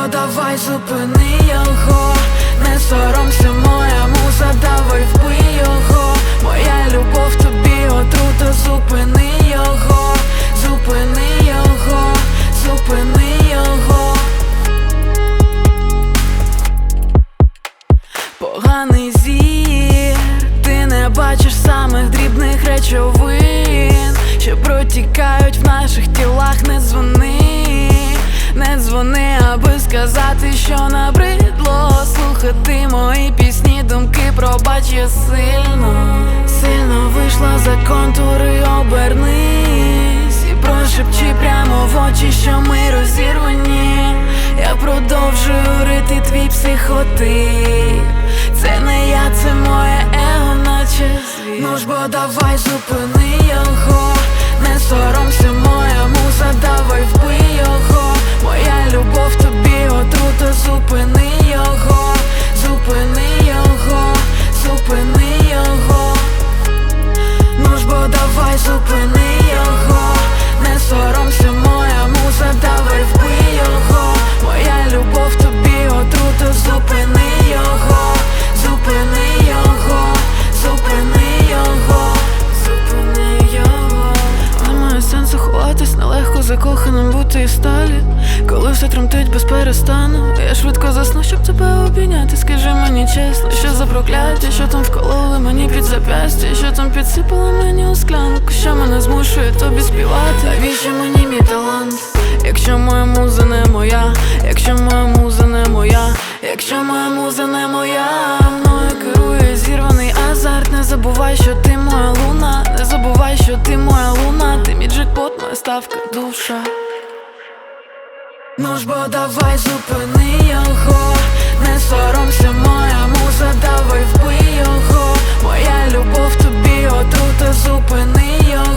давай зупини його, не соромся, моя муза, давай вбий його. Моя любов тобі отрута, зупини його, зупини його, зупини його. Поганий зір, ти не бачиш самих дрібних речовин, що протікають в наших тілах. Не дзвони, не дзвони, аби сказати, що набридло слухати мої пісні, думки. Пробач, я сильно вийшла за контури. Обернись і прошепчи прямо в очі, що ми розірвані. Я продовжую рити твій психотип. Це не я, це моє его, наче звір. Ну ж бо давай зупини його, не соромся, моя муза, давай вбий його. Моя любов тобі отрута, зупини його, зупини його, зупини його. Ну ж бо давай зупини його, не соромся, моя муза, давай вбий його. Моя любов тобі отрута, зупини його, зупини його, зупини його, зупини його. Немає сенсу ховатись, нелегко закоханим бути і сталі, коли все тремтить без перестану. Я швидко засну, щоб тебе обійняти. Скажи мені чесно, що за прокляття, що там вкололи мені під зап'ястя, що там підсипали мені у склянку, що мене змушує тобі співати. Навіщо мені мій талант, якщо моя муза не моя, якщо моя муза не моя, якщо моя муза не моя. Мною керує зірваний азарт. Не забувай, що ти моя луна, не забувай, що ти моя луна. Ти мій джекпот, моя ставка, душа. Ну ж бо давай зупини його, не соромся, моя муза, давай вбий його. Моя любов тобі отрута, зупини його.